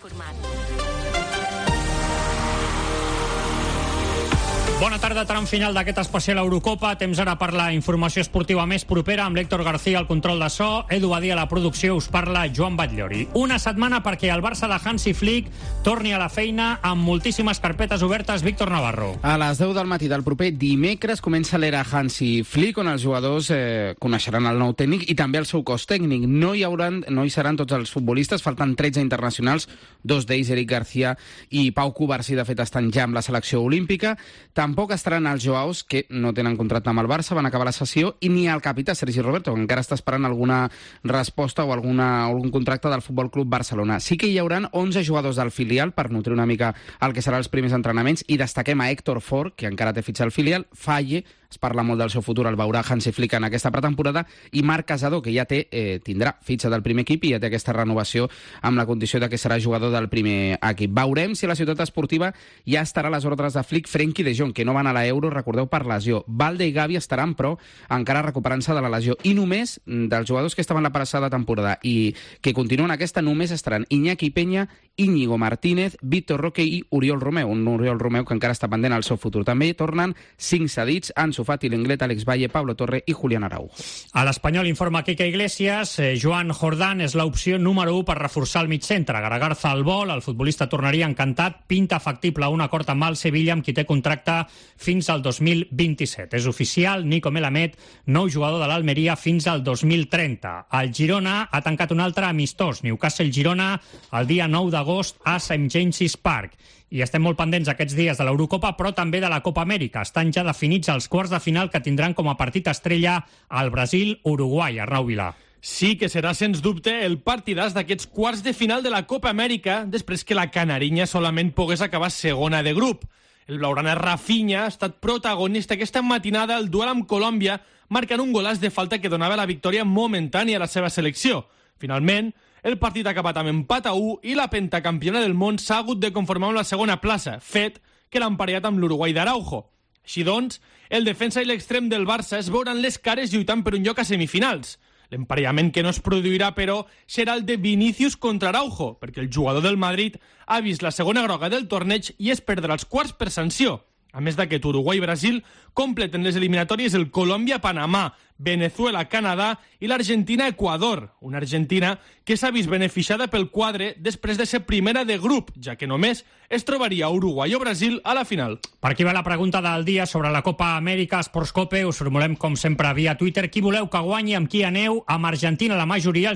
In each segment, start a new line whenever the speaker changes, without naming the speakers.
Bona tarda, tram final d'aquest especial Eurocopa. Temps ara per la informació esportiva més propera amb l'Héctor García al control de so, Edu Badia a la producció, us parla Joan Batllori. Una setmana perquè el Barça de Hansi Flick torni a la feina amb moltíssimes carpetes obertes. Víctor Navarro.
A les 10 del matí del proper dimecres comença l'era Hansi Flick, on els jugadors coneixeran el nou tècnic i també el seu cos tècnic. No hi seran tots els futbolistes, falten 13 internacionals, dos d'ells, Eric García i Pau Cubarsí, de fet estan ja amb la selecció olímpica. Tampoc estaran els Joaos, que no tenen contracte amb el Barça, van acabar la sessió, i ni el capità Sergi Roberto, que encara està esperant alguna resposta o algun contracte del Futbol Club Barcelona. Sí que hi hauran 11 jugadors del filial per nutrir una mica el que seran els primers entrenaments, i destaquem a Héctor Ford, que encara té fitxa al filial, Falle, es parla molt del seu futur, el veurà Hansi Flick en aquesta pretemporada, i Marc Casador, que ja tindrà fitxa del primer equip i ja té aquesta renovació amb la condició de que serà jugador del primer equip. Veurem si la ciutat esportiva ja estarà a les ordres de Flick. Frenkie de Jong, que no van a l'Euro, recordeu, per lesió. Valde i Gavi estaran, però, encara recuperant-se de la lesió. I només dels jugadors que estaven la passada temporada i que continuen aquesta, només estaran Iñaki Peña, Íñigo Martínez, Víctor Roque i Oriol Romeu. Un Oriol Romeu que encara està pendent al seu futur. També tornen 5 cedits, Ansu Fati, Lenglet, Alex Valle, Pablo Torre i Julián Araujo.
A l'Espanyol informa Quique Iglesias, Joan Jordán és l'opció número 1 per reforçar el migcentre. Garagarza al vol, el futbolista tornaria encantat, pinta factible un acord amb el Sevilla, amb qui té contracte fins al 2027. És oficial, Nico Melamed, nou jugador de l'Almeria fins al 2030. El Girona ha tancat un altre amistós, Newcastle-Girona, el dia 9 d'agost a St. James's Park. I estem molt pendents aquests dies de l'Eurocopa, però també de la Copa Amèrica. Estan ja definits els quarts de final que tindran com a partit estrella el Brasil-Uruguai. Arnau Vilà.
Sí que serà, sens dubte, el partidàs d'aquests quarts de final de la Copa Amèrica, després que la Canarinya solament pogués acabar segona de grup. El blaugrana Rafinha ha estat protagonista aquesta matinada al duel amb Colòmbia, marcant un golaç de falta que donava la victòria momentània a la seva selecció. Finalment, el partit ha acabat amb empat a 1 i la pentacampiona del món s'ha hagut de conformar amb la segona plaça, fet que l'ha emparellat amb l'Uruguai d'Araujo. Així doncs, el defensa i l'extrem del Barça es veuran les cares lluitant per un lloc a semifinals. L'emparellament que no es produirà, però, serà el de Vinícius contra Araujo, perquè el jugador del Madrid ha vist la segona groga del torneig i es perdrà els quarts per sanció. A més d'aquest, Uruguai i Brasil completen les eliminatòries el Colòmbia-Panamà, Venezuela-Canadà i l'Argentina-Equador. Una Argentina que s'ha vist beneficiada pel quadre després de ser primera de grup, ja que només es trobaria Uruguai o Brasil a la final.
Per aquí va la pregunta del dia sobre la Copa Amèrica Sportscope. Us formulem, com sempre, via Twitter. Qui voleu que guanyi, amb qui aneu? Amb Argentina la majoria, el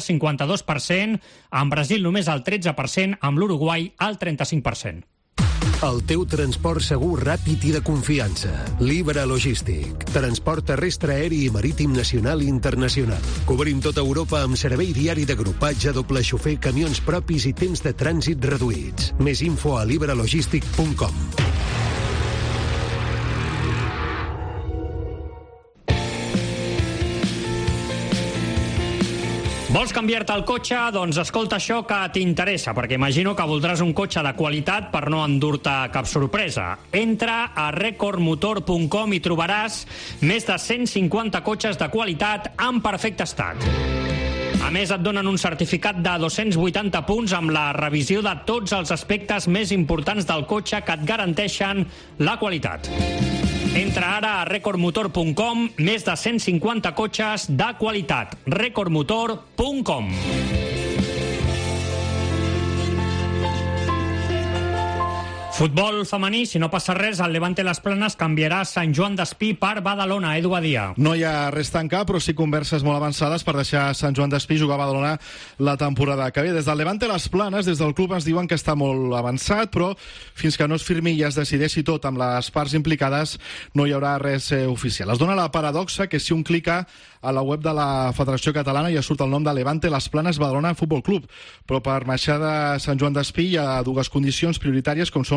52%, amb Brasil només el 13%, amb l'Uruguai el 35%.
El teu transport segur, ràpid i de confiança. Libra Logístic. Transport terrestre, aeri i marítim nacional i internacional. Cobrim tota Europa amb servei diari d'agrupatge, doble xofer, camions propis i temps de trànsit reduïts. Més info a libralogistic.com.
Vols canviar-te el cotxe? Doncs escolta això que t'interessa, perquè imagino que voldràs un cotxe de qualitat per no endur-te cap sorpresa. Entra a recordmotor.com i trobaràs més de 150 cotxes de qualitat en perfecte estat. A més, et donen un certificat de 280 punts amb la revisió de tots els aspectes més importants del cotxe que et garanteixen la qualitat. Entra ara a recordmotor.com, més de 150 cotxes de qualitat. recordmotor.com. Futbol femení, si no passa res, el Levante Las Planes canviarà Sant Joan d'Espí per Badalona. Edu Badia.
No hi ha res tancat, però sí converses molt avançades per deixar Sant Joan d'Espí jugar a Badalona la temporada que ve. Des del Levante Las Planes, des del club ens diuen que està molt avançat, però fins que no es firmi i es decideixi tot amb les parts implicades, no hi haurà res oficial. Es dona la paradoxa que si un clica a la web de la Federació Catalana ja surt el nom de Levante Las Planes Badalona Futbol Club, però per marxar de Sant Joan d'Espí hi ha dues condicions prioritàries, com són la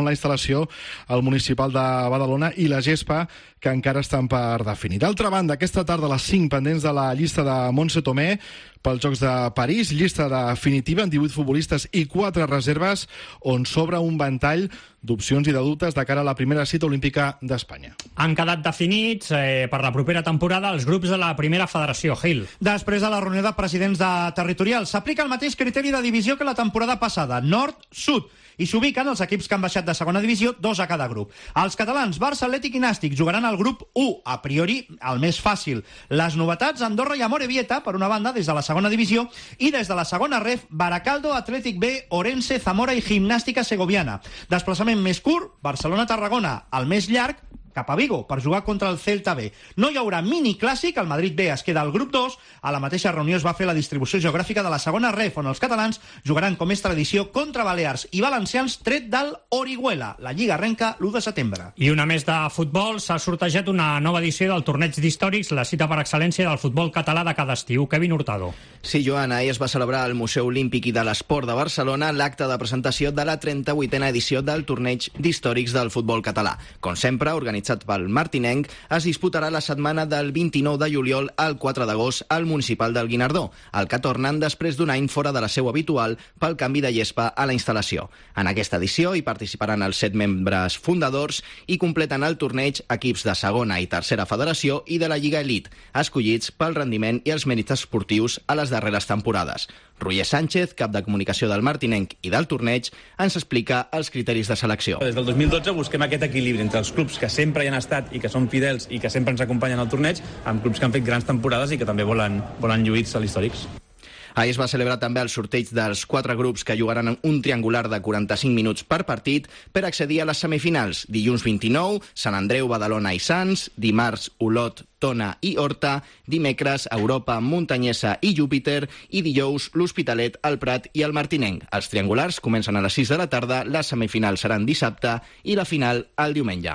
la instal·lació al Municipal de Badalona i la gespa, que encara estan per definir. D'altra banda, aquesta tarda a les 5 pendents de la llista de Montse Tomé pels Jocs de París, llista definitiva amb 18 futbolistes i 4 reserves, on s'obre un ventall d'opcions i de dubtes de cara a la primera cita olímpica d'Espanya.
Han quedat definits per la propera temporada els grups de la primera federació, Gil.
Després de la reunió de presidents de territorials, s'aplica el mateix criteri de divisió que la temporada passada, nord-sud, i s'ubiquen els equips que han baixat de segona divisió, 2 a cada grup. Els catalans, Barça, Atlètic i Nàstic, jugaran al grup 1, a priori el més fàcil. Les novetats, Andorra i Amorebieta, per una banda, des de la segona divisió, i des de la segona ref, Baracaldo, Atlètic B, Orense, Zamora i Gimnàstica Segoviana. Desplaçament més curt, Barcelona-Tarragona, el més llarg, cap a Vigo, per jugar contra el Celta B. No hi haurà mini clàssic, el Madrid B es queda al grup 2, a la mateixa reunió es va fer la distribució geogràfica de la segona ref, on els catalans jugaran, com és tradició, contra Balears i Valencians, tret del Orihuela. La Lliga arrenca l'1 de setembre.
I una més de futbol, s'ha sortejat una nova edició del torneig d'històrics, la cita per excel·lència del futbol català de cada estiu. Kevin Hurtado.
Sí, Joan, ahir es va celebrar al Museu Olímpic i de l'Esport de Barcelona l'acte de presentació de la 38a edició del torneig d'històrics del futbol català. Com sempre, organitzat pel Martinenc, es disputarà la setmana del 29 de juliol al 4 d'agost al Municipal del Guinardó, el que tornen després d'un any fora de la seu habitual pel canvi de gespa a la instal·lació. En aquesta edició hi participaran els 7 membres fundadors i completen el torneig equips de segona i tercera federació i de la Lliga Elite, escollits pel rendiment i els mèrits esportius a les darreres temporades. Roger Sánchez, cap de comunicació del Martinenc i del torneig, ens explica els criteris de selecció.
Des del 2012 busquem aquest equilibri entre els clubs que sempre hi han estat i que són fidels i que sempre ens acompanyen al torneig, amb clubs que han fet grans temporades i que també volen lluir a l'històrics.
Ahir es va celebrar també el sorteig dels 4 grups que jugaran un triangular de 45 minuts per partit per accedir a les semifinals. Dilluns 29, Sant Andreu, Badalona i Sants. Dimarts, Olot, Tona i Horta. Dimecres, Europa, Muntanyesa i Júpiter. I dijous, l'Hospitalet, el Prat i el Martinenc. Els triangulars comencen a les 6 de la tarda, les semifinals seran dissabte i la final el diumenge.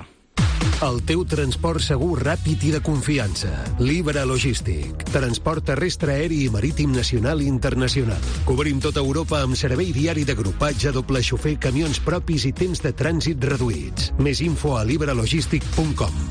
El teu transport segur, ràpid i de confiança. Libra Logístic. Transport terrestre, aeri i marítim nacional i internacional. Cobrim tota Europa amb servei diari d'agrupatge, doble xofer, camions propis i temps de trànsit reduïts. Més info a libralogistic.com.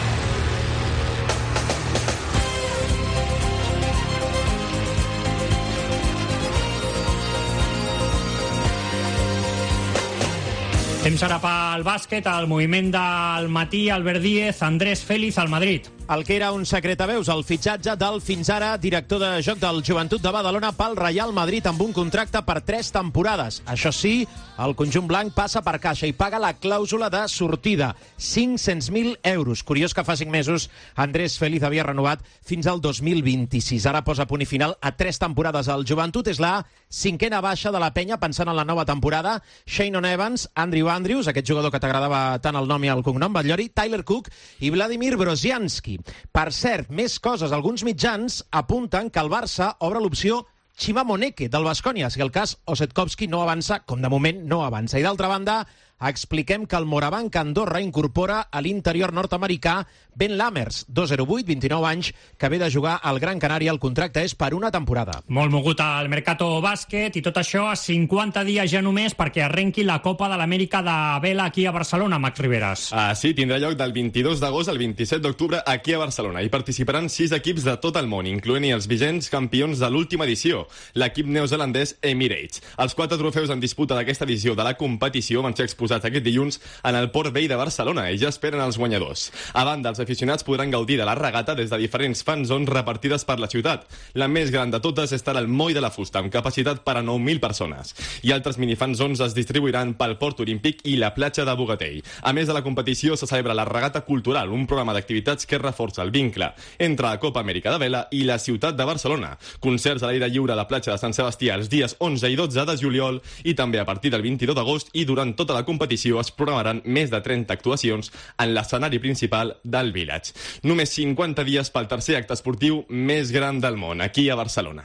Temps ara pel bàsquet, el moviment del matí, Albert Díez, Andrés Félix al Madrid.
El que era un secret a veus, el fitxatge del fins ara director de joc del Joventut de Badalona pel Real Madrid amb un contracte per 3 temporades. Això sí, el conjunt blanc passa per caixa i paga la clàusula de sortida, 500.000 euros. Curiós que fa 5 mesos Andrés Félix havia renovat fins al 2026. Ara posa punt i final a 3 temporades al Joventut. És la 5a baixa de la penya pensant en la nova temporada. Shannon Evans, Andrew Andrews, aquest jugador que t'agradava tant el nom i el cognom, Batllori, Tyler Cook i Vladimir Brozianski. Per cert, més coses. Alguns mitjans apunten que el Barça obre l'opció Chima Moneke del Baskonia, si el cas Osetkowski no avança, com de moment no avança. I d'altra banda, expliquem que el Morabanc Andorra incorpora a l'interior nord-americà Ben Lammers, 208, 29 anys, que ve de jugar al Gran Canària. El contracte és per una temporada.
Molt mogut al Mercato Bàsquet i tot això a 50 dies ja només perquè arrenqui la Copa de l'Amèrica de vela aquí a Barcelona, Max Riveras.
Sí, tindrà lloc del 22 d'agost al 27 d'octubre aquí a Barcelona. Hi participaran 6 equips de tot el món, incloent-hi els vigents campions de l'última edició, l'equip neozelandès Emirates. Els 4 trofeus en disputa d'aquesta edició de la competició van ser exposats aquest dilluns en el Port Vell de Barcelona i ja esperen els guanyadors. A banda, els aficionats podran gaudir de la regata des de diferents fan zones repartides per la ciutat. La més gran de totes estarà al Moll de la Fusta, amb capacitat per a 9.000 persones. I altres minifan zones es distribuiran pel Port Olímpic i la platja de Bogatell. A més de la competició, se celebra la regata cultural, un programa d'activitats que reforça el vincle entre la Copa Amèrica de Vela i la ciutat de Barcelona. Concerts a l'aire lliure a la platja de Sant Sebastià els dies 11 i 12 de juliol i també a partir del 22 d'agost i durant tota la competició es programaran més de 30 actuacions en l'escenari principal del Village. Només 50 dies pel tercer acte esportiu més gran del món, aquí a Barcelona.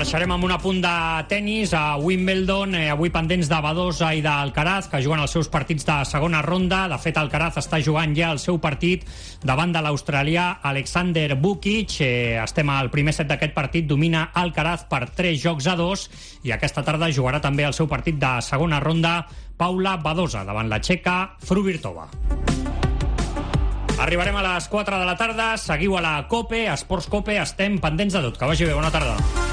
Deixarem amb un apunt de tennis a Wimbledon, avui pendents de Badosa i d'Alcaraz, que juguen els seus partits de segona ronda. De fet, Alcaraz està jugant ja el seu partit davant de l'australià Alexander Vukic. Estem al primer set d'aquest partit, domina Alcaraz per 3-2, i aquesta tarda jugarà també el seu partit de segona ronda Paula Badosa davant la txeca Fruvirtova. Arribarem a les 4 de la tarda, seguiu a la COPE, Esports COPE, estem pendents de tot. Que vagi bé, bona tarda.